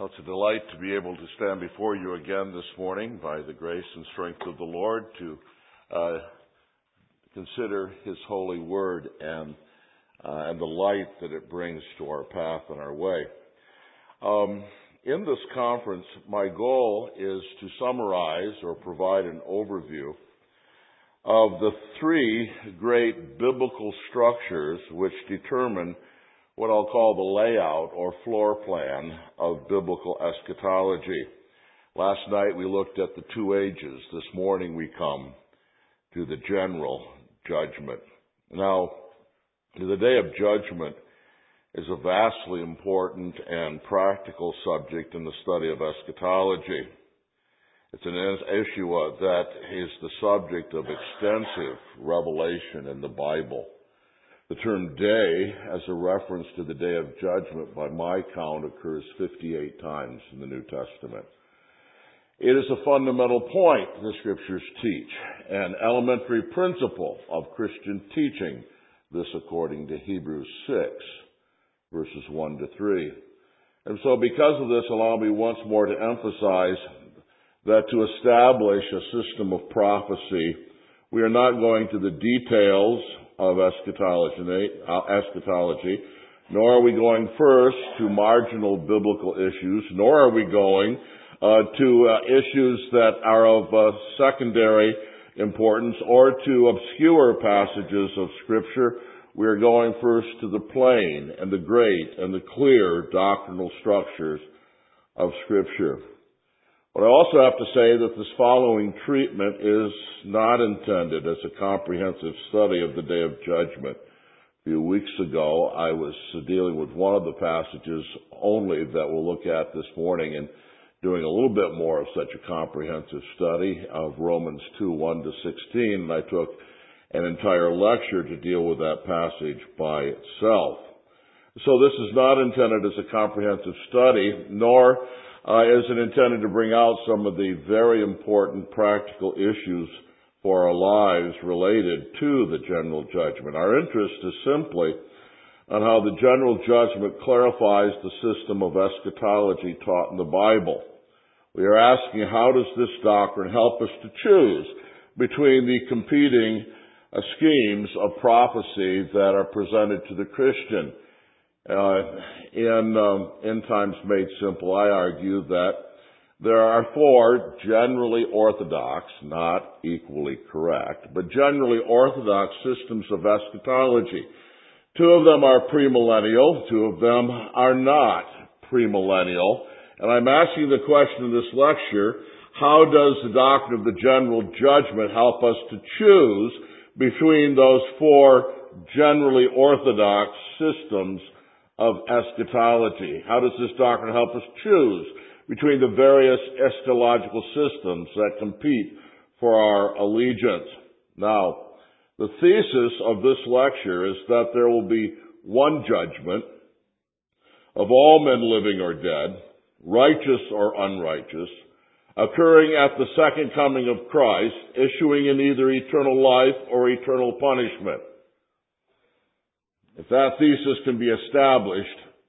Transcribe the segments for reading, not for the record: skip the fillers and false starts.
Well, it's a delight to be able to stand before you again this morning by the grace and strength of the Lord to consider His holy word and the light that it brings to our path and our way. In this conference, my goal is to summarize or provide an overview of the three great biblical structures which determine what I'll call the layout or floor plan of biblical eschatology. Last night we looked at the two ages. This morning we come to the general judgment. Now, the day of judgment is a vastly important and practical subject in the study of eschatology. It's an issue that is the subject of extensive revelation in the Bible. The term day, as a reference to the day of judgment, by my count, occurs 58 times in the New Testament. It is a fundamental point the Scriptures teach, an elementary principle of Christian teaching, this according to Hebrews 6, verses 1 to 3. And so because of this, allow me once more to emphasize that to establish a system of prophecy, we are not going to the details of eschatology, nor are we going first to marginal biblical issues, nor are we going to issues that are of secondary importance or to obscure passages of Scripture. We are going first to the plain and the great and the clear doctrinal structures of Scripture. But I also have to say that this following treatment is not intended as a comprehensive study of the Day of Judgment. A few weeks ago, I was dealing with one of the passages only that we'll look at this morning and doing a little bit more of such a comprehensive study of Romans 2, 1 to 16, and I took an entire lecture to deal with that passage by itself. So this is not intended as a comprehensive study, nor is it intended to bring out some of the very important practical issues for our lives related to the general judgment. Our interest is simply on how the general judgment clarifies the system of eschatology taught in the Bible. We are asking, how does this doctrine help us to choose between the competing schemes of prophecy that are presented to the Christian? In Times Made Simple, I argue that there are four generally orthodox, not equally correct, but generally orthodox systems of eschatology. Two of them are premillennial, two of them are not premillennial. And I'm asking the question in this lecture, how does the doctrine of the general judgment help us to choose between those four generally orthodox systems of eschatology? How does this doctrine help us choose between the various eschatological systems that compete for our allegiance? Now, the thesis of this lecture is that there will be one judgment of all men living or dead, righteous or unrighteous, occurring at the second coming of Christ, issuing in either eternal life or eternal punishment. If that thesis can be established,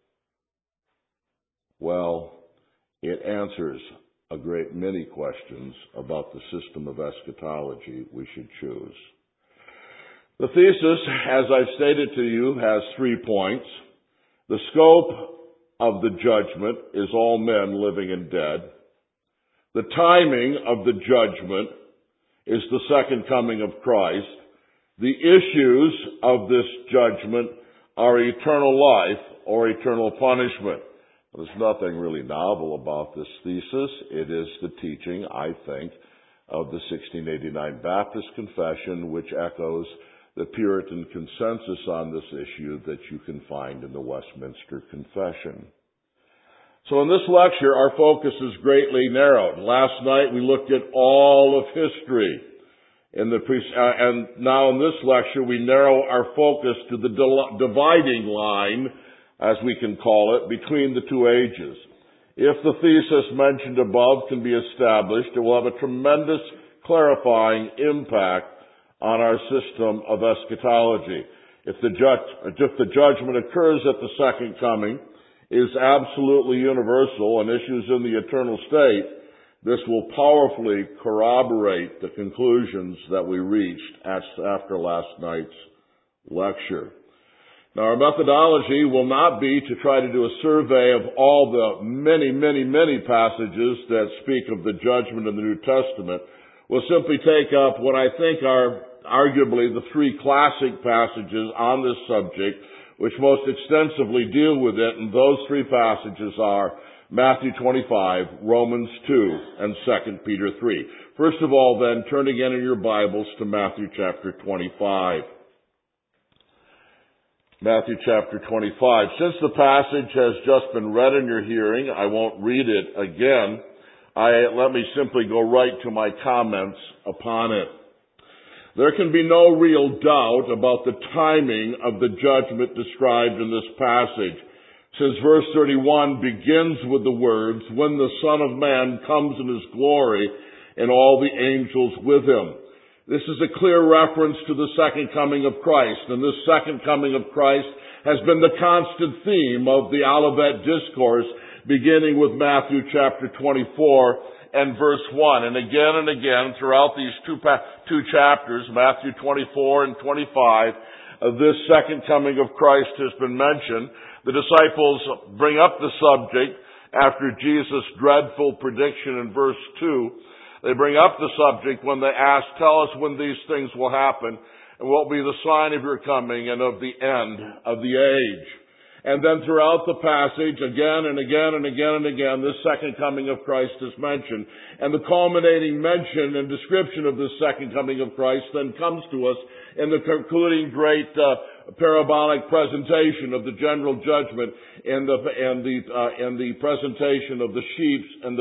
well, it answers a great many questions about the system of eschatology we should choose. The thesis, as I've stated to you, has 3 points. The scope of the judgment is all men living and dead. The timing of the judgment is the second coming of Christ. The issues of this judgment are eternal life or eternal punishment. There's nothing really novel about this thesis. It is the teaching, I think, of the 1689 Baptist Confession, which echoes the Puritan consensus on this issue that you can find in the Westminster Confession. So in this lecture, our focus is greatly narrowed. Last night we looked at all of history. And now in this lecture, we narrow our focus to the dividing line, as we can call it, between the two ages. If the thesis mentioned above can be established, it will have a tremendous clarifying impact on our system of eschatology. If the judgment occurs at the second coming, is absolutely universal and issues in the eternal state, this will powerfully corroborate the conclusions that we reached after last night's lecture. Now, our methodology will not be to try to do a survey of all the many passages that speak of the judgment in the New Testament. We'll simply take up what I think are arguably the three classic passages on this subject, which most extensively deal with it, and those three passages are Matthew 25, Romans 2, and 2 Peter 3. First of all, then, turn again in your Bibles to Matthew chapter 25. Matthew chapter 25. Since the passage has just been read in your hearing, I won't read it again. Let me simply go right to my comments upon it. There can be no real doubt about the timing of the judgment described in this passage, since verse 31 begins with the words, "When the Son of Man comes in his glory and all the angels with him." This is a clear reference to the second coming of Christ, and this second coming of Christ has been the constant theme of the Olivet Discourse, beginning with Matthew chapter 24 and verse 1. And again throughout these two chapters, Matthew 24 and 25, this second coming of Christ has been mentioned. The disciples bring up the subject after Jesus' dreadful prediction in verse 2. They bring up the subject when they ask, "Tell us when these things will happen, and what will be the sign of your coming and of the end of the age." And then throughout the passage, again and again, this second coming of Christ is mentioned. And the culminating mention and description of this second coming of Christ then comes to us in the concluding great parabolic presentation of the general judgment and the presentation of the sheep and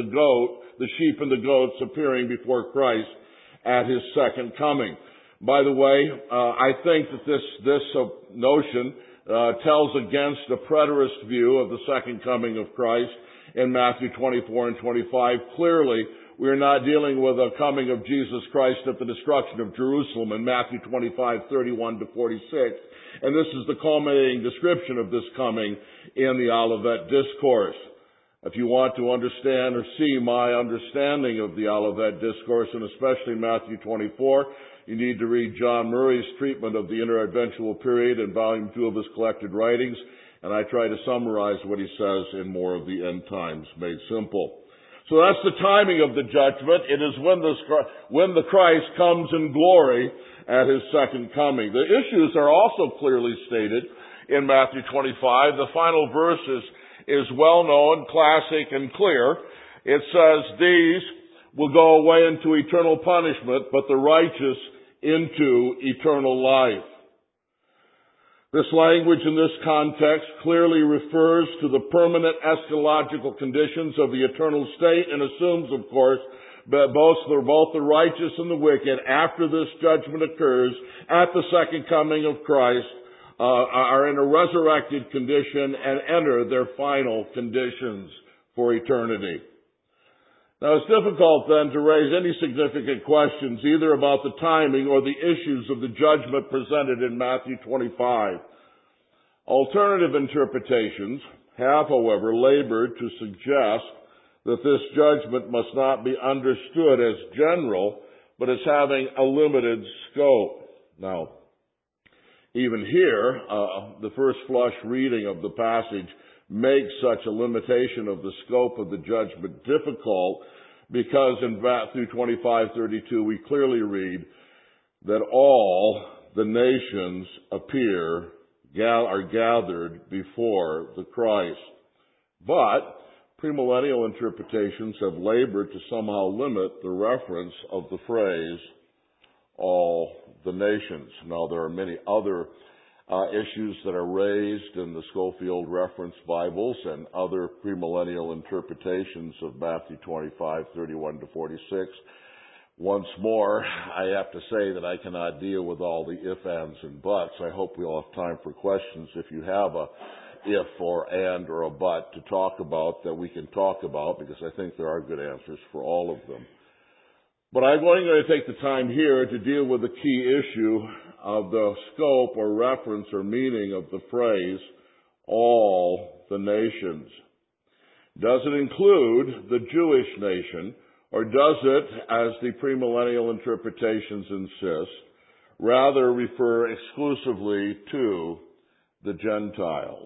the goats appearing before Christ at his second coming. By the way, I think that this notion tells against a preterist view of the second coming of Christ in Matthew 24 and 25. Clearly, we are not dealing with a coming of Jesus Christ at the destruction of Jerusalem in Matthew 25, 31 to 46. And this is the culminating description of this coming in the Olivet Discourse. If you want to understand or see my understanding of the Olivet Discourse, and especially Matthew 24, you need to read John Murray's treatment of the interadventual period in Volume 2 of his collected writings, and I try to summarize what he says in more of the End Times Made Simple. So that's the timing of the judgment. It is when the Christ comes in glory at his second coming. The issues are also clearly stated in Matthew 25. The final verse is well known, classic, and clear. It says, "These will go away into eternal punishment, but the righteous into eternal life." This language in this context clearly refers to the permanent eschatological conditions of the eternal state and assumes, of course, that both the righteous and the wicked, after this judgment occurs at the second coming of Christ, are in a resurrected condition and enter their final conditions for eternity. Now, it's difficult then to raise any significant questions either about the timing or the issues of the judgment presented in Matthew 25. Alternative interpretations have, however, labored to suggest that this judgment must not be understood as general, but as having a limited scope. Now, even here, the first flush reading of the passage makes such a limitation of the scope of the judgment difficult, because in Matthew 25:32 we clearly read that all the nations are gathered before the Christ. But premillennial interpretations have labored to somehow limit the reference of the phrase, all the nations. Now, there are many other issues that are raised in the Scofield Reference Bibles and other premillennial interpretations of Matthew 25:31 to 46. Once more, I have to say that I cannot deal with all the if, ands, and buts. I hope we'll have time for questions if you have a if or and or a but to talk about that we can talk about, because I think there are good answers for all of them. But I'm going to take the time here to deal with the key issue of the scope or reference or meaning of the phrase, all the nations. Does it include the Jewish nation, or does it, as the premillennial interpretations insist, rather refer exclusively to the Gentiles?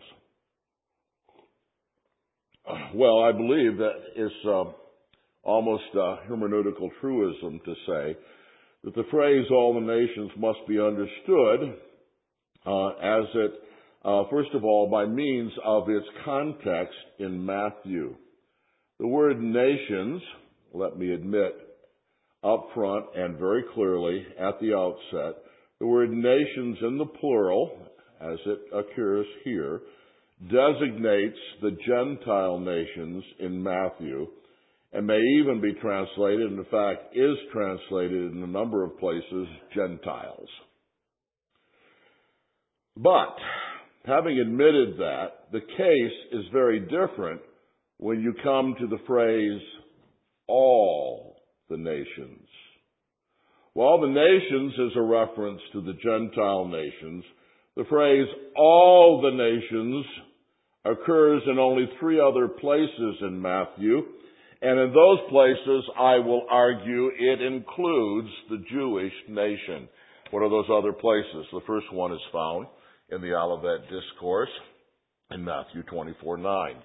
Well, I believe that it's almost a hermeneutical truism to say that the phrase all the nations must be understood as it, first of all, by means of its context in Matthew. The word nations, let me admit up front and very clearly at the outset, the word nations in the plural, as it occurs here, designates the Gentile nations in Matthew, and may even be translated, and in fact is translated in a number of places, Gentiles. But, having admitted that, the case is very different when you come to the phrase, all the nations. While the nations is a reference to the Gentile nations, the phrase all the nations occurs in only 3 other places in Matthew, and in those places, I will argue, it includes the Jewish nation. What are those other places? The first one is found in the Olivet Discourse in Matthew 24:9.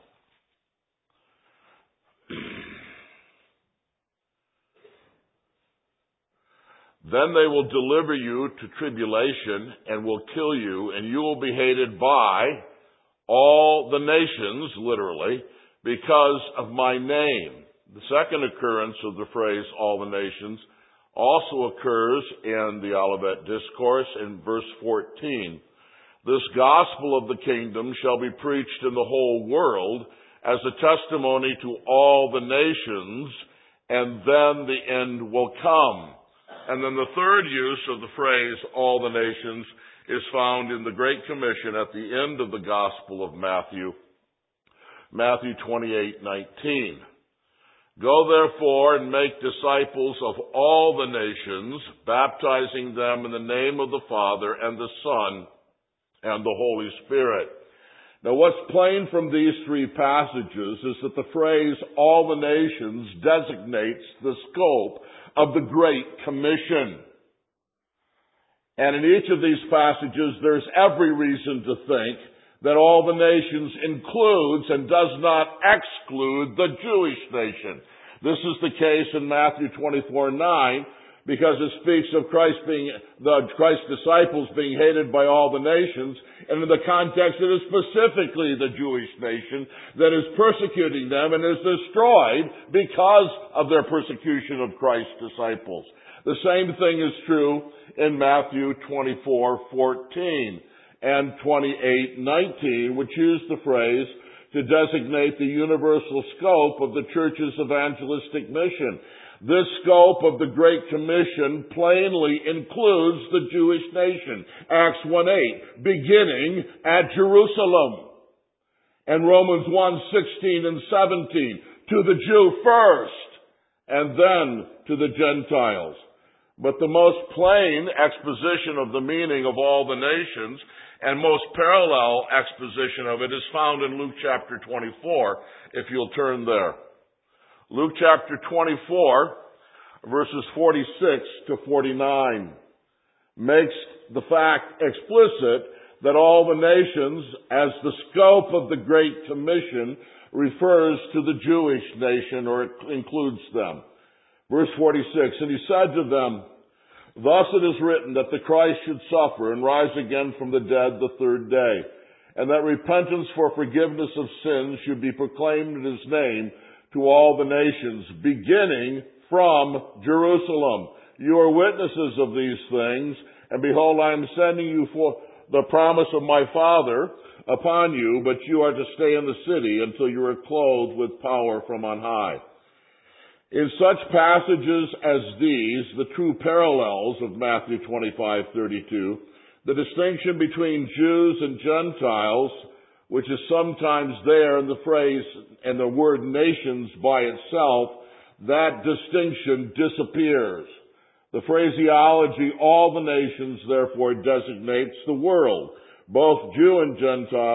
Then they will deliver you to tribulation and will kill you, and you will be hated by all the nations, literally, because of my name. The second occurrence of the phrase all the nations also occurs in the Olivet Discourse in verse 14. This gospel of the kingdom shall be preached in the whole world as a testimony to all the nations, and then the end will come. And then the third use of the phrase all the nations is found in the Great Commission at the end of the Gospel of Matthew, Matthew 28:19. Go therefore and make disciples of all the nations, baptizing them in the name of the Father and the Son and the Holy Spirit. Now what's plain from these 3 passages is that the phrase all the nations designates the scope of the Great Commission. And in each of these passages, there's every reason to think that all the nations includes and does not exclude the Jewish nation. This is the case in Matthew 24:9, because it speaks of Christ's disciples being hated by all the nations, and in the context it is specifically the Jewish nation that is persecuting them and is destroyed because of their persecution of Christ's disciples. The same thing is true in Matthew 24:14 and 28:19, which use the phrase to designate the universal scope of the church's evangelistic mission. This scope of the Great Commission plainly includes the Jewish nation. Acts 1:8, beginning at Jerusalem. And Romans 1:16 and 17, to the Jew first, and then to the Gentiles. But the most plain exposition of the meaning of all the nations and most parallel exposition of it is found in Luke chapter 24, if you'll turn there. Luke chapter 24, verses 46 to 49, makes the fact explicit that all the nations, as the scope of the Great Commission, refers to the Jewish nation, or it includes them. Verse 46, and he said to them, thus it is written that the Christ should suffer and rise again from the dead the 3rd day, and that repentance for forgiveness of sins should be proclaimed in his name to all the nations, beginning from Jerusalem. You are witnesses of these things, and behold, I am sending you for the promise of my Father upon you, but you are to stay in the city until you are clothed with power from on high. In such passages as these, the true parallels of Matthew 25:32, the distinction between Jews and Gentiles, which is sometimes there in the phrase and the word nations by itself, that distinction disappears. The phraseology, all the nations, therefore designates the world, both Jew and Gentile,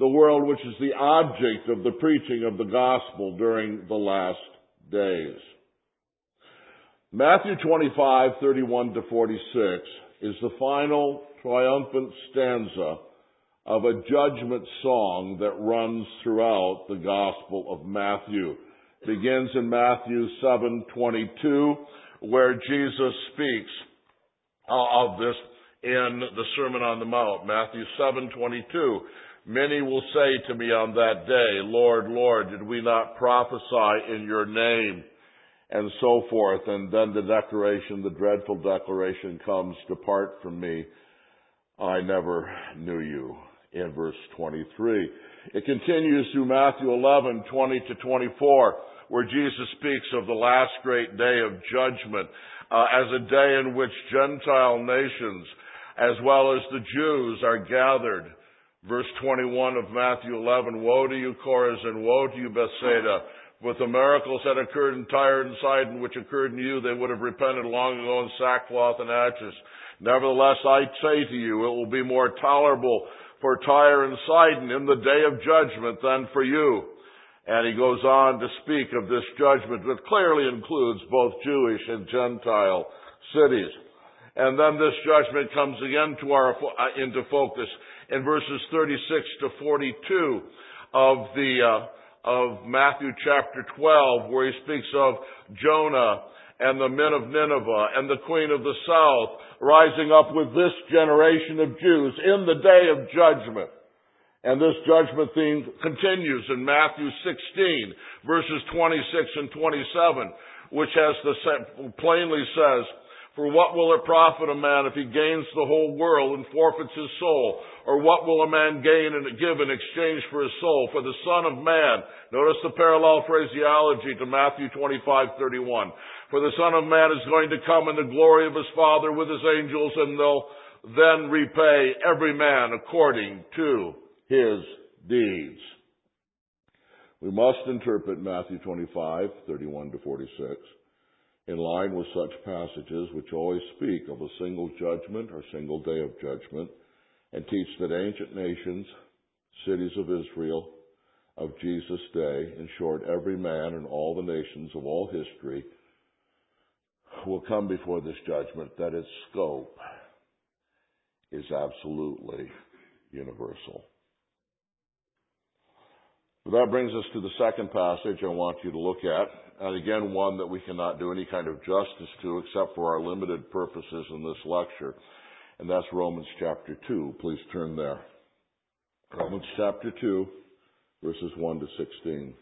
the world which is the object of the preaching of the gospel during the last days. Matthew 25:31 to 46 is the final triumphant stanza of a judgment song that runs throughout the Gospel of Matthew. It begins in Matthew 7:22, where Jesus speaks of this in the Sermon on the Mount. Matthew 7:22, many will say to me on that day, Lord, Lord, did we not prophesy in your name? And so forth. And then the declaration, the dreadful declaration comes, depart from me, I never knew you, in verse 23. It continues through Matthew 11:20 to 24, where Jesus speaks of the last great day of judgment as a day in which Gentile nations, as well as the Jews, are gathered. Verse 21 of Matthew 11, woe to you, Chorazin, woe to you, Bethsaida. With the miracles that occurred in Tyre and Sidon, which occurred in you, they would have repented long ago in sackcloth and ashes. Nevertheless, I say to you, it will be more tolerable for Tyre and Sidon in the day of judgment than for you. And he goes on to speak of this judgment that clearly includes both Jewish and Gentile cities. And then this judgment comes again into focus in verses 36 to 42 of Matthew chapter 12, where he speaks of Jonah and the men of Nineveh and the queen of the south rising up with this generation of Jews in the day of judgment. And this judgment theme continues in Matthew 16, verses 26 and 27, which plainly says, for what will it profit a man if he gains the whole world and forfeits his soul? Or what will a man gain and give in exchange for his soul? For the Son of Man, notice the parallel phraseology to Matthew 25:31. For the Son of Man is going to come in the glory of his Father with his angels, and they'll then repay every man according to his deeds. We must interpret Matthew 25:31 to 46 in line with such passages which always speak of a single judgment or single day of judgment, and teach that ancient nations, cities of Israel, of Jesus' day, in short, every man and all the nations of all history, will come before this judgment, that its scope is absolutely universal. But that brings us to the second passage I want you to look at, and again, one that we cannot do any kind of justice to except for our limited purposes in this lecture, and that's Romans chapter 2. Please turn there. Romans chapter 2, verses 1 to 16.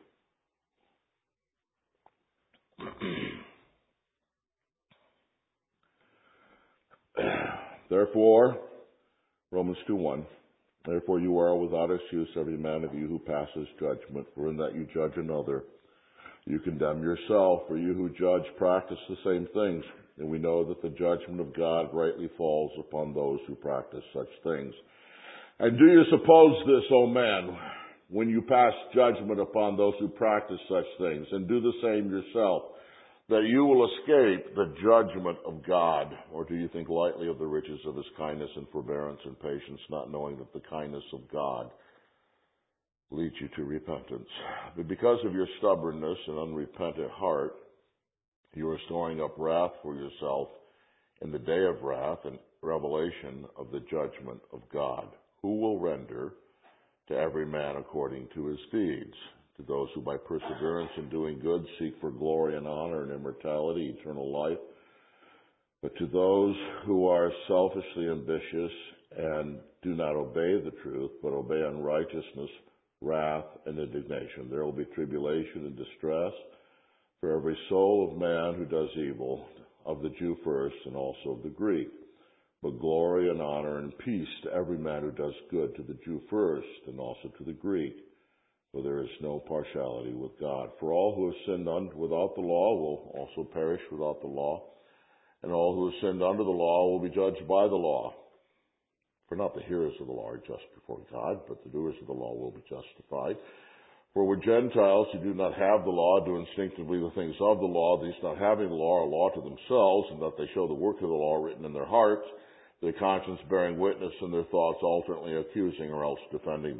Therefore, Romans 2:1, therefore you are without excuse, every man of you who passes judgment, for in that you judge another, you condemn yourself, for you who judge practice the same things, and we know that the judgment of God rightly falls upon those who practice such things. And do you suppose this, O man, when you pass judgment upon those who practice such things, and do the same yourself, that you will escape the judgment of God? Or do you think lightly of the riches of his kindness and forbearance and patience, not knowing that the kindness of God leads you to repentance? But because of your stubbornness and unrepentant heart, you are storing up wrath for yourself in the day of wrath and revelation of the judgment of God, who will render to every man according to his deeds. To those who by perseverance in doing good seek for glory and honor and immortality, eternal life. But to those who are selfishly ambitious and do not obey the truth, but obey unrighteousness, wrath, and indignation, there will be tribulation and distress for every soul of man who does evil, of the Jew first and also of the Greek. But glory and honor and peace to every man who does good, to the Jew first and also to the Greek. For there is no partiality with God. For all who have sinned without the law will also perish without the law, and all who have sinned under the law will be judged by the law. For not the hearers of the law are just before God, but the doers of the law will be justified. For where Gentiles who do not have the law do instinctively the things of the law, these not having the law are law to themselves, and that they show the work of the law written in their hearts, their conscience bearing witness, and their thoughts alternately accusing or else defending them.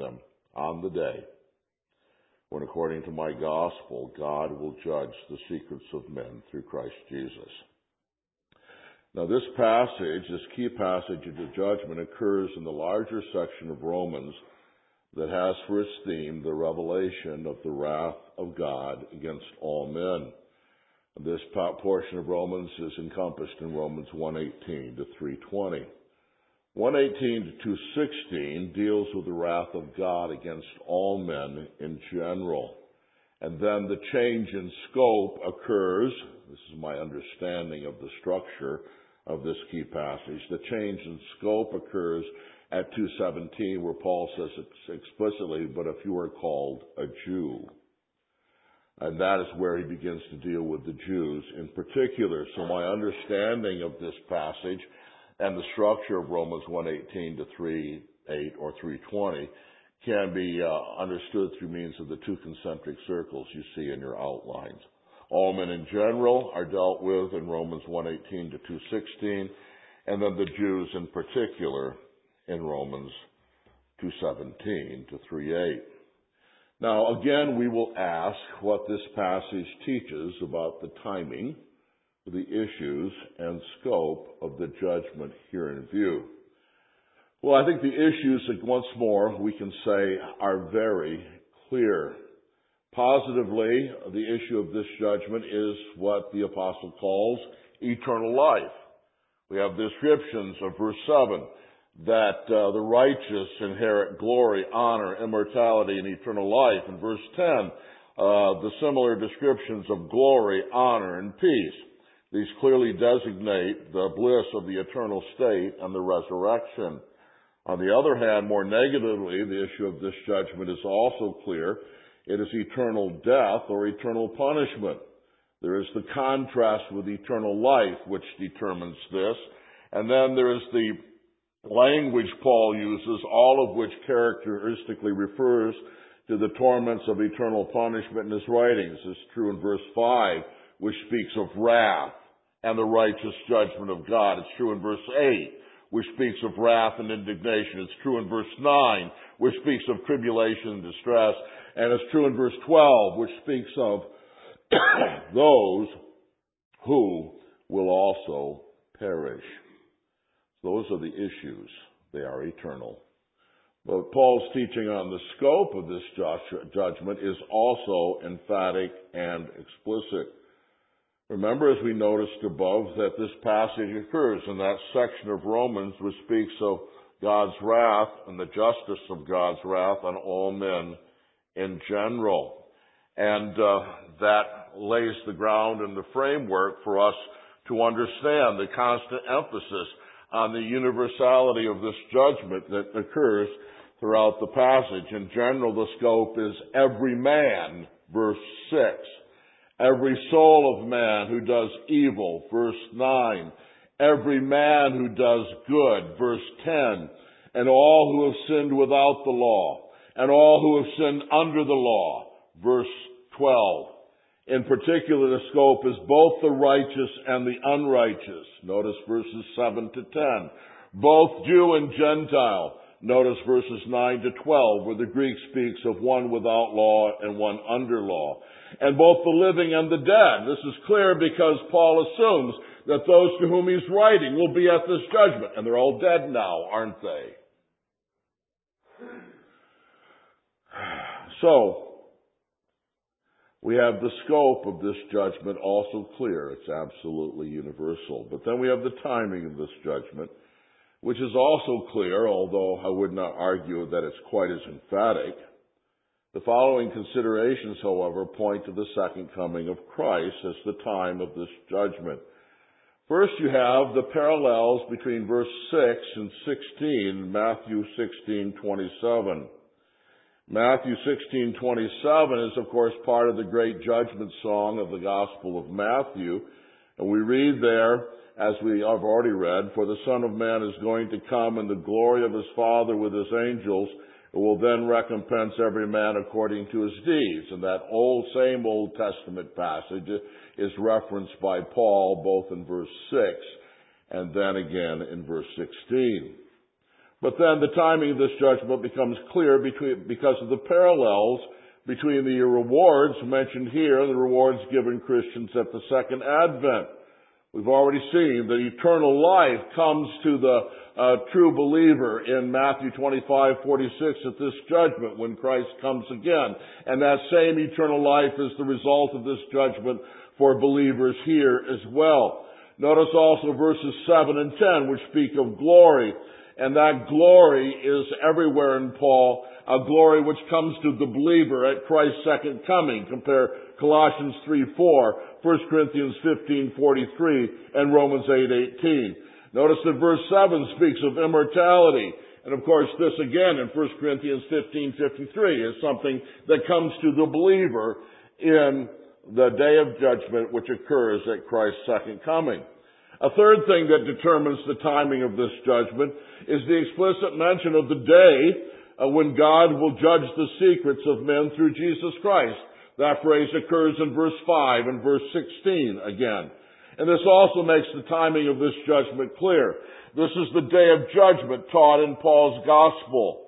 on the day when, according to my gospel, God will judge the secrets of men through Christ Jesus. Now, this passage, this key passage of the judgment, occurs in the larger section of Romans that has for its theme the revelation of the wrath of God against all men. This portion of Romans is encompassed in Romans 1:18 to 3:20. 1:18 to 2:16 deals with the wrath of God against all men in general. And then the change in scope occurs. This is my understanding of the structure of this key passage. The change in scope occurs at 2:17, where Paul says explicitly, but if you are called a Jew. And that is where he begins to deal with the Jews in particular. So my understanding of this passage and the structure of Romans 1:18 to 3:8 or 3:20 can be understood through means of the two concentric circles you see in your outlines. All men in general are dealt with in Romans 1:18 to 2:16, and then the Jews in particular in Romans 2:17 to 3:8. Now, again, we will ask what this passage teaches about the timing, the issues, and scope of the judgment here in view. Well, I think the issues, once more, we can say, are very clear. Positively, the issue of this judgment is what the apostle calls eternal life. We have descriptions of verse 7 that the righteous inherit glory, honor, immortality, and eternal life. In verse 10, the similar descriptions of glory, honor, and peace. These clearly designate the bliss of the eternal state and the resurrection. On the other hand, more negatively, the issue of this judgment is also clear. It is eternal death or eternal punishment. There is the contrast with eternal life, which determines this. And then there is the language Paul uses, all of which characteristically refers to the torments of eternal punishment in his writings. It's true in verse 5, which speaks of wrath and the righteous judgment of God. It's true in verse 8, which speaks of wrath and indignation. It's true in verse 9, which speaks of tribulation and distress. And it's true in verse 12, which speaks of those who will also perish. Those are the issues. They are eternal. But Paul's teaching on the scope of this judgment is also emphatic and explicit. Remember, as we noticed above, that this passage occurs in that section of Romans which speaks of God's wrath and the justice of God's wrath on all men in general. And that lays the ground and the framework for us to understand the constant emphasis on the universality of this judgment that occurs throughout the passage. In general, the scope is every man, verse 6. Every soul of man who does evil, verse 9. Every man who does good, verse 10. And all who have sinned without the law. And all who have sinned under the law, verse 12. In particular, the scope is both the righteous and the unrighteous. Notice verses 7 to 10. Both Jew and Gentile. Notice verses 9 to 12, where the Greek speaks of one without law and one under law. And both the living and the dead. This is clear because Paul assumes that those to whom he's writing will be at this judgment. And they're all dead now, aren't they? So, we have the scope of this judgment also clear. It's absolutely universal. But then we have the timing of this judgment, which is also clear, although I would not argue that it's quite as emphatic. The following considerations, however, point to the second coming of Christ as the time of this judgment. First, you have the parallels between verse 6 and 16, Matthew 16:27. Matthew 16:27 is, of course, part of the great judgment song of the Gospel of Matthew. And we read there, as we have already read, "For the Son of Man is going to come in the glory of his Father with his angels, and will then recompense every man according to his deeds." And that same Old Testament passage is referenced by Paul both in verse 6 and then again in verse 16. But then the timing of this judgment becomes clear because of the parallels between the rewards mentioned here and the rewards given Christians at the second advent. We've already seen that eternal life comes to the true believer in Matthew 25:46 at this judgment when Christ comes again. And that same eternal life is the result of this judgment for believers here as well. Notice also verses 7 and 10, which speak of glory. And that glory is everywhere in Paul, a glory which comes to the believer at Christ's second coming. Compare Colossians 3:4, 1 Corinthians 15:43, and Romans 8:18. Notice that verse 7 speaks of immortality. And of course, this again in 1 Corinthians 15:53 is something that comes to the believer in the day of judgment which occurs at Christ's second coming. A third thing that determines the timing of this judgment is the explicit mention of the day when God will judge the secrets of men through Jesus Christ. That phrase occurs in verse 5 and verse 16 again. And this also makes the timing of this judgment clear. This is the day of judgment taught in Paul's gospel.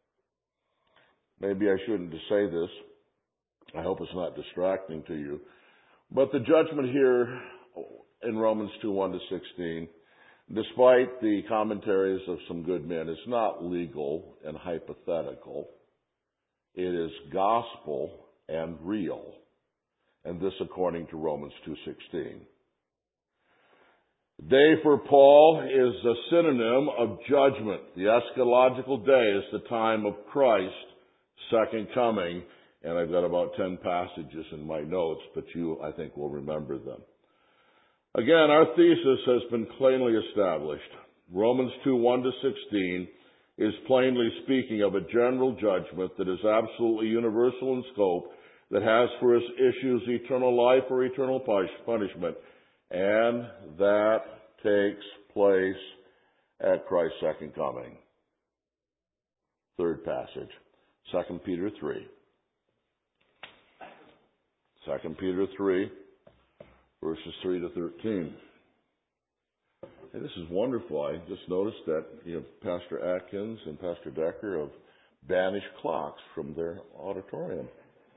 Maybe I shouldn't say this. I hope it's not distracting to you. But the judgment here in Romans 2:1-16, despite the commentaries of some good men, is not legal and hypothetical. It is gospel and real. And this according to Romans 2:16. The day for Paul is a synonym of judgment. The eschatological day is the time of Christ's second coming. And I've got about 10 passages in my notes, but you, I think, will remember them. Again, our thesis has been plainly established. Romans 2:1-16 is plainly speaking of a general judgment that is absolutely universal in scope, that has for its issues eternal life or eternal punishment, and that takes place at Christ's second coming. Third passage, 2 Peter 3. 2 Peter 3, verses 3-13. And this is wonderful. I just noticed that Pastor Atkins and Pastor Decker have banished clocks from their auditorium.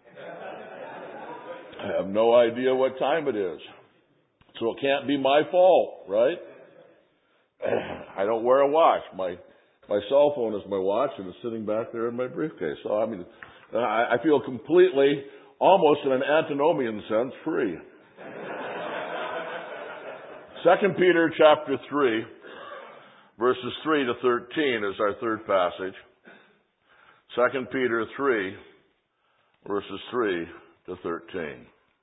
I have no idea what time it is. So it can't be my fault, right? I don't wear a watch. My cell phone is my watch, and it's sitting back there in my briefcase. So, I feel completely, almost in an antinomian sense, free. 2 Peter chapter 3, verses 3-13 is our third passage. 2 Peter 3, verses 3-13.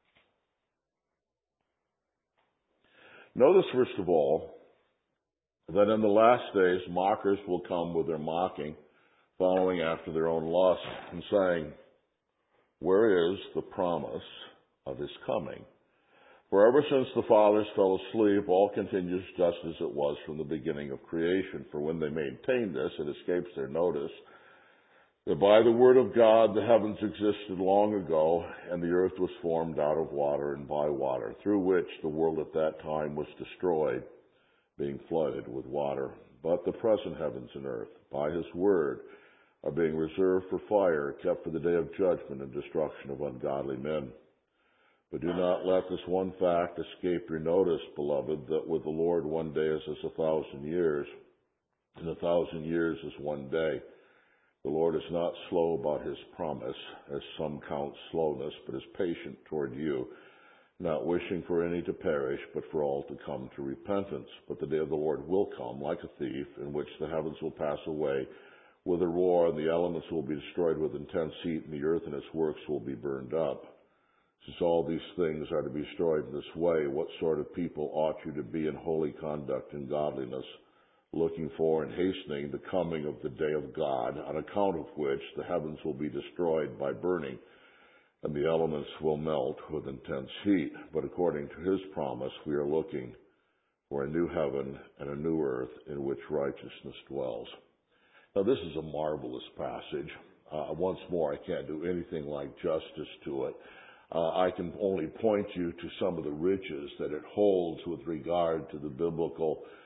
Notice, first of all, that in the last days mockers will come with their mocking, following after their own lust, and saying, "Where is the promise of his coming? For ever since the fathers fell asleep, all continues just as it was from the beginning of creation. For when they maintain this, it escapes their notice, that by the word of God the heavens existed long ago, and the earth was formed out of water and by water, through which the world at that time was destroyed, being flooded with water. But the present heavens and earth, by his word, are being reserved for fire, kept for the day of judgment and destruction of ungodly men. But do not let this one fact escape your notice, beloved, that with the Lord 1 day is as 1,000 years, and 1,000 years is 1 day. The Lord is not slow about his promise, as some count slowness, but is patient toward you, not wishing for any to perish, but for all to come to repentance. But the day of the Lord will come like a thief, in which the heavens will pass away with a roar, and the elements will be destroyed with intense heat, and the earth and its works will be burned up. Since all these things are to be destroyed in this way, what sort of people ought you to be in holy conduct and godliness, looking for and hastening the coming of the day of God, on account of which the heavens will be destroyed by burning, and the elements will melt with intense heat. But according to his promise, we are looking for a new heaven and a new earth in which righteousness dwells. Now, this is a marvelous passage. Once more, I can't do anything like justice to it. I can only point you to some of the riches that it holds with regard to the biblical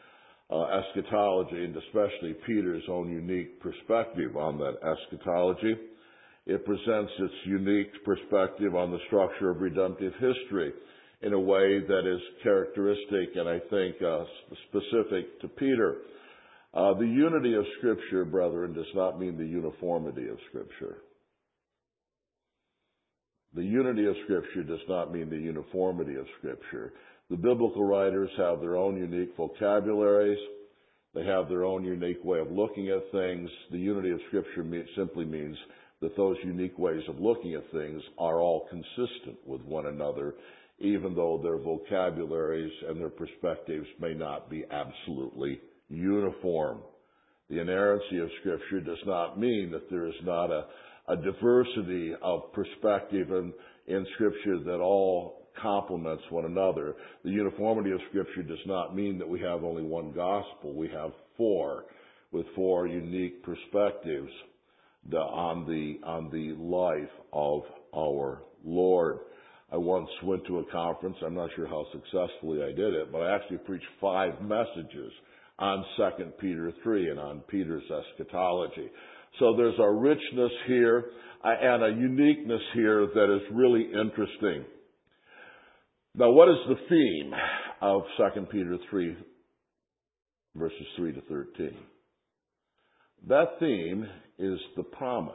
eschatology, and especially Peter's own unique perspective on that eschatology. It presents its unique perspective on the structure of redemptive history in a way that is characteristic and I think specific to Peter. The unity of Scripture, brethren, does not mean the uniformity of Scripture. The unity of Scripture does not mean the uniformity of Scripture. The biblical writers have their own unique vocabularies. They have their own unique way of looking at things. The unity of Scripture simply means that those unique ways of looking at things are all consistent with one another, even though their vocabularies and their perspectives may not be absolutely uniform. The inerrancy of Scripture does not mean that there is not a diversity of perspective in Scripture that all complements one another. The uniformity of Scripture does not mean that we have only one gospel. We have four, with four unique perspectives on the life of our Lord. I once went to a conference. I'm not sure how successfully I did it, but I actually preached 5 messages on 2 Peter 3 and on Peter's eschatology. So there's a richness here and a uniqueness here that is really interesting. Now, what is the theme of 2 Peter 3, verses 3 to 13? That theme is the promise.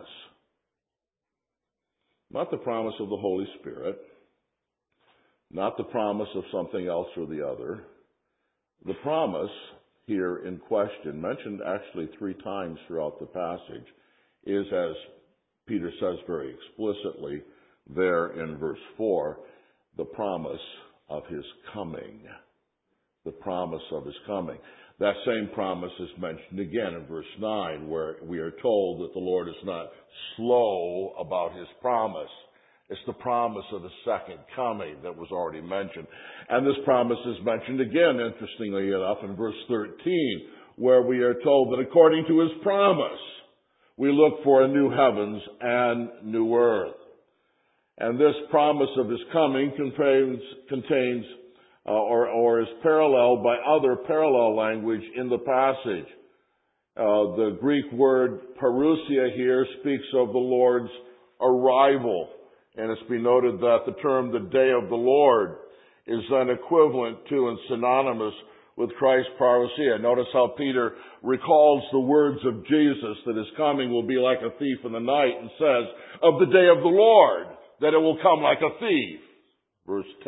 Not the promise of the Holy Spirit, not the promise of something else or the other. The promise here in question, mentioned actually 3 times throughout the passage, is, as Peter says very explicitly there in verse 4, the promise of His coming. The promise of His coming. That same promise is mentioned again in verse 9, where we are told that the Lord is not slow about His promise. It's the promise of the second coming that was already mentioned. And this promise is mentioned again, interestingly enough, in verse 13, where we are told that according to His promise, we look for a new heavens and new earth. And this promise of His coming contains or is paralleled by other parallel language in the passage. The Greek word parousia here speaks of the Lord's arrival. And it's been noted that the term the day of the Lord is then equivalent to and synonymous with Christ's parousia. Notice how Peter recalls the words of Jesus that His coming will be like a thief in the night and says of the day of the Lord that it will come like a thief. Verse 10.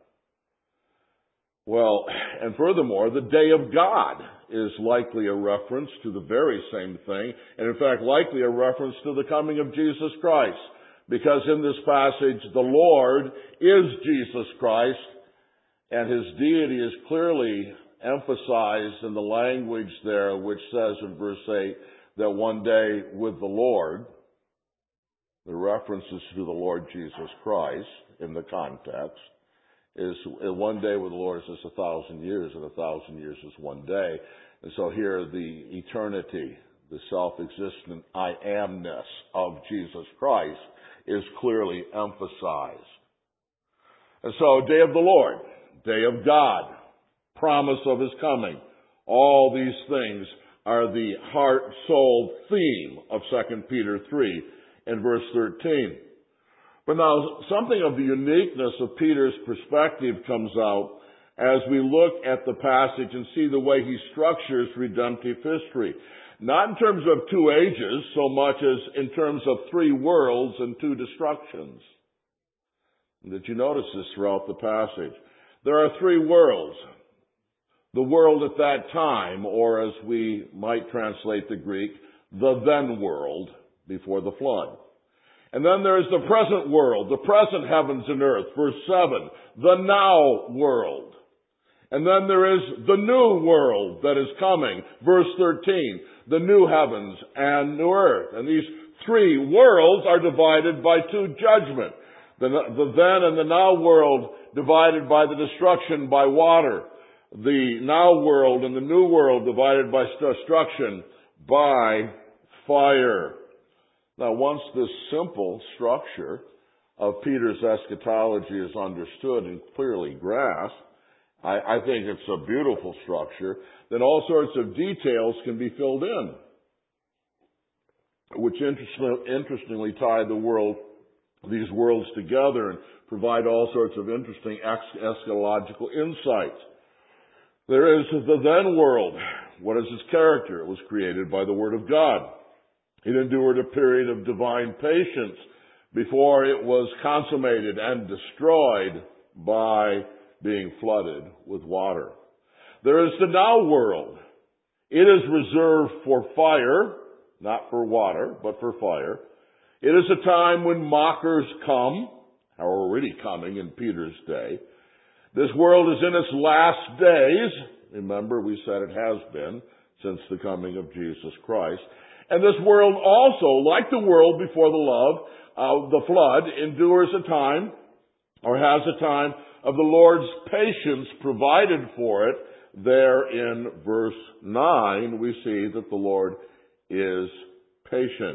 Well, and furthermore, the day of God is likely a reference to the very same thing, and in fact likely a reference to the coming of Jesus Christ. Because in this passage, the Lord is Jesus Christ, and His deity is clearly emphasized in the language there, which says in verse 8 that one day with the Lord, the references to the Lord Jesus Christ in the context, is one day with the Lord is 1,000 years, and 1,000 years is one day. And so here the eternity, the self-existent I amness of Jesus Christ is clearly emphasized. And so, day of the Lord, day of God, promise of His coming, all these things are the heart, soul theme of 2 Peter 3 and verse 13. But now, something of the uniqueness of Peter's perspective comes out as we look at the passage and see the way he structures redemptive history. Not in terms of 2 ages so much as in terms of 3 worlds and 2 destructions. Did you notice this throughout the passage? There are 3 worlds. The world at that time, or as we might translate the Greek, the then world before the flood. And then there is the present world, the present heavens and earth, verse 7, the now world. And then there is the new world that is coming, verse 13, the new heavens and new earth. And these 3 worlds are divided by 2 judgments. The then and the now world divided by the destruction by water. The now world and the new world divided by destruction by fire. Now, once this simple structure of Peter's eschatology is understood and clearly grasped, I think it's a beautiful structure, then all sorts of details can be filled in, which interestingly tie these worlds together and provide all sorts of interesting eschatological insights. There is the then world. What is its character? It was created by the Word of God. It endured a period of divine patience before it was consummated and destroyed by being flooded with water. There is the now world. It is reserved for fire, not for water, but for fire. It is a time when mockers come, are already coming in Peter's day. This world is in its last days. Remember, we said it has been since the coming of Jesus Christ. And this world also, like the world before the flood, endures a time, or has a time, of the Lord's patience provided for it. There in verse 9, we see that the Lord is patient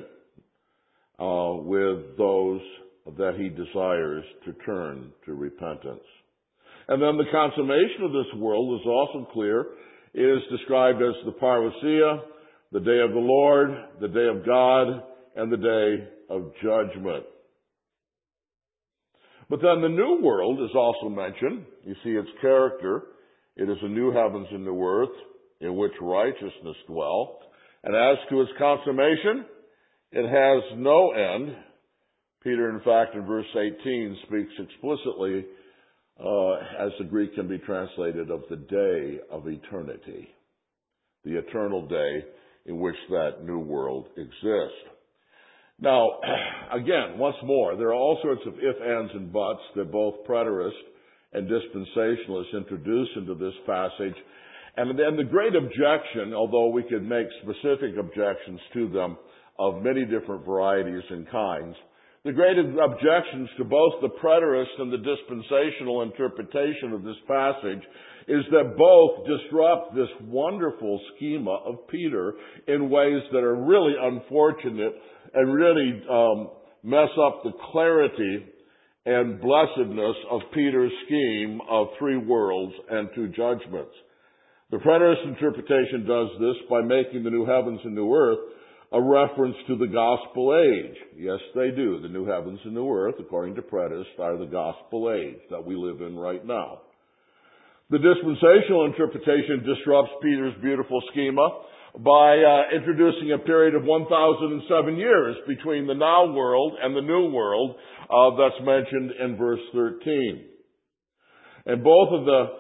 with those that He desires to turn to repentance. And then the consummation of this world is also clear. It is described as the parousia, the day of the Lord, the day of God, and the day of judgment. But then the new world is also mentioned. You see its character. It is a new heavens and new earth in which righteousness dwell. And as to its consummation, it has no end. Peter, in fact, in verse 18 speaks explicitly, as the Greek can be translated, of the day of eternity, the eternal day in which that new world exists. Now, again, once more, there are all sorts of ifs, ands, and buts that both preterists and dispensationalists introduce into this passage. And then the great objection, although we could make specific objections to them of many different varieties and kinds, the great objections to both the preterist and the dispensational interpretation of this passage is that both disrupt this wonderful schema of Peter in ways that are really unfortunate and really mess up the clarity and blessedness of Peter's scheme of three worlds and two judgments. The preterist interpretation does this by making the new heavens and new earth a reference to the gospel age. Yes, they do. The new heavens and new earth, according to preterists, are the gospel age that we live in right now. The dispensational interpretation disrupts Peter's beautiful schema by introducing a period of 1,007 years between the now world and the new world that's mentioned in verse 13. And both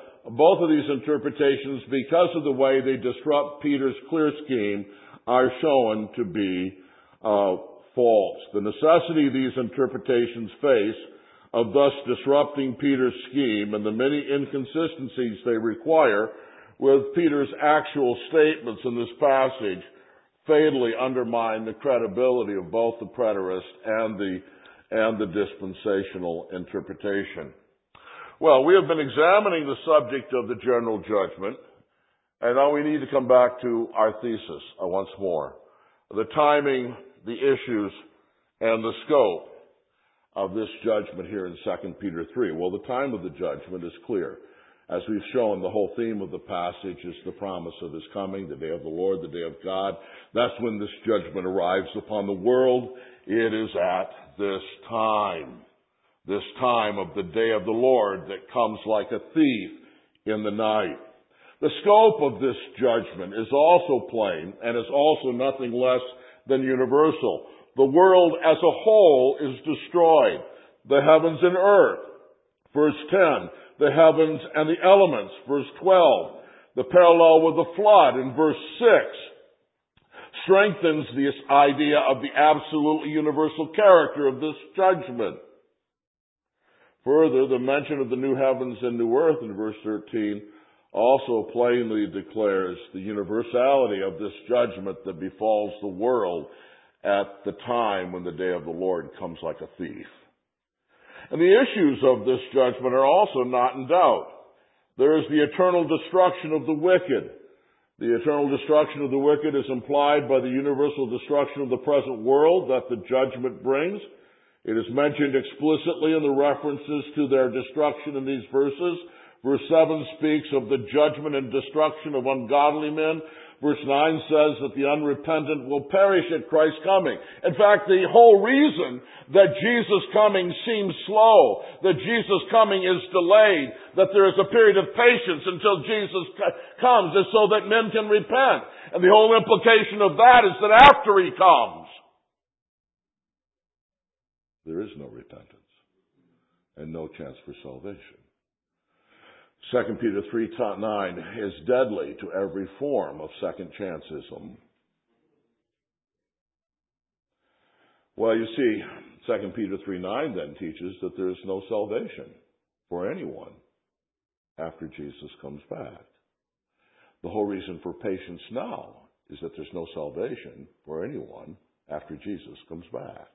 of these interpretations, because of the way they disrupt Peter's clear scheme, are shown to be false. The necessity these interpretations face of thus disrupting Peter's scheme and the many inconsistencies they require with Peter's actual statements in this passage fatally undermine the credibility of both the preterist and the dispensational interpretation. Well, we have been examining the subject of the general judgment, and now we need to come back to our thesis once more. The timing, the issues, and the scope of this judgment here in 2 Peter 3. Well, the time of the judgment is clear. As we've shown, the whole theme of the passage is the promise of His coming, the day of the Lord, the day of God. That's when this judgment arrives upon the world. It is at this time of the day of the Lord that comes like a thief in the night. The scope of this judgment is also plain and is also nothing less than universal. The world as a whole is destroyed. The heavens and earth. Verse 10. The heavens and the elements. Verse 12. The parallel with the flood in verse 6 strengthens this idea of the absolutely universal character of this judgment. Further, the mention of the new heavens and new earth in verse 13 also plainly declares the universality of this judgment that befalls the world at the time when the day of the Lord comes like a thief. And the issues of this judgment are also not in doubt. There is the eternal destruction of the wicked. The eternal destruction of the wicked is implied by the universal destruction of the present world that the judgment brings. It is mentioned explicitly in the references to their destruction in these verses. Verse 7 speaks of the judgment and destruction of ungodly men. Verse 9 says that the unrepentant will perish at Christ's coming. In fact, the whole reason that Jesus' coming seems slow, that Jesus' coming is delayed, that there is a period of patience until Jesus comes, is so that men can repent. And the whole implication of that is that after He comes, there is no repentance and no chance for salvation. 2 Peter 3:9 is deadly to every form of second chanceism. Well, you see, 2 Peter 3:9 then teaches that there is no salvation for anyone after Jesus comes back. The whole reason for patience now is that there's no salvation for anyone after Jesus comes back.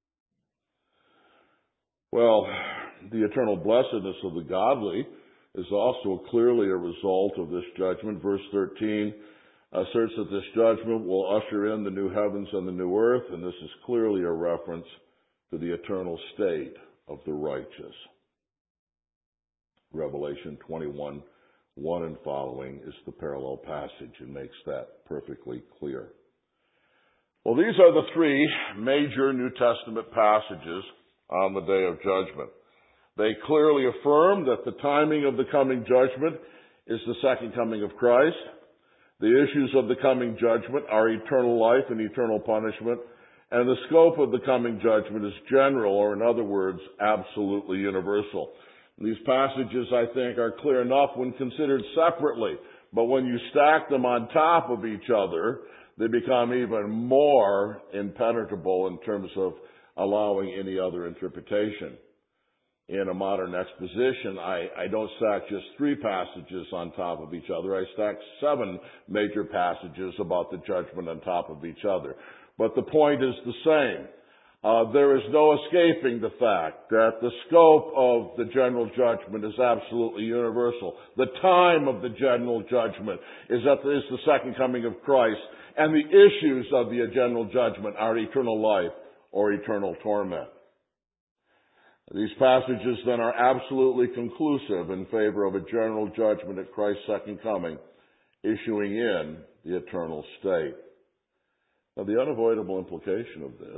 Well, the eternal blessedness of the godly is also clearly a result of this judgment. Verse 13 asserts that this judgment will usher in the new heavens and the new earth, and this is clearly a reference to the eternal state of the righteous. Revelation 21:1 and following is the parallel passage and makes that perfectly clear. Well, these are the three major New Testament passages on the day of judgment. They clearly affirm that the timing of the coming judgment is the second coming of Christ. The issues of the coming judgment are eternal life and eternal punishment, and the scope of the coming judgment is general, or in other words, absolutely universal. These passages, I think, are clear enough when considered separately, but when you stack them on top of each other, they become even more impenetrable in terms of allowing any other interpretation. In a modern exposition, I don't stack just three passages on top of each other. I stack 7 major passages about the judgment on top of each other. But the point is the same. There is no escaping the fact that the scope of the general judgment is absolutely universal. The time of the general judgment is the second coming of Christ, and the issues of the general judgment are eternal life or eternal torment. These passages then are absolutely conclusive in favor of a general judgment at Christ's second coming, issuing in the eternal state. Now, the unavoidable implication of this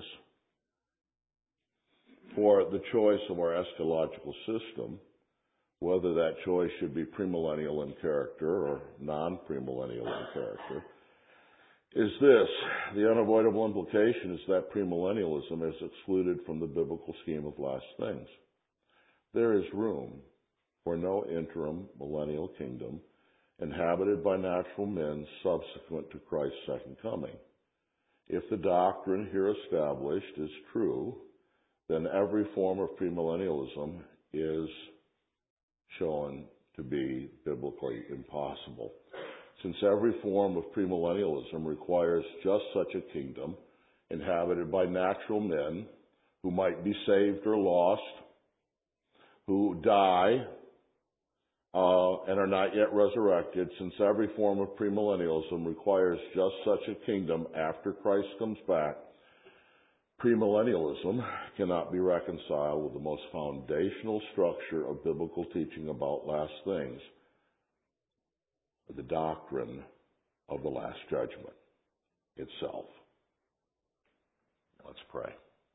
for the choice of our eschatological system, whether that choice should be premillennial in character or non-premillennial in character, is this. The unavoidable implication is that premillennialism is excluded from the biblical scheme of last things. There is room for no interim millennial kingdom inhabited by natural men subsequent to Christ's second coming. If the doctrine here established is true, then every form of premillennialism is shown to be biblically impossible. Since every form of premillennialism requires just such a kingdom inhabited by natural men who might be saved or lost, who die and are not yet resurrected, since every form of premillennialism requires just such a kingdom after Christ comes back, premillennialism cannot be reconciled with the most foundational structure of biblical teaching about last things, the doctrine of the last judgment itself. Let's pray.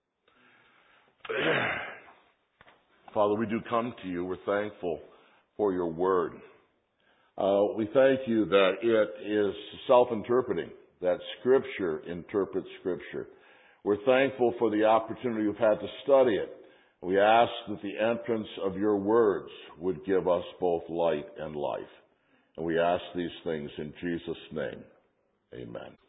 Father, we do come to you. We're thankful for your word. We thank you that it is self-interpreting, that Scripture interprets Scripture. We're thankful for the opportunity we've had to study it. We ask that the entrance of your words would give us both light and life. And we ask these things in Jesus' name. Amen.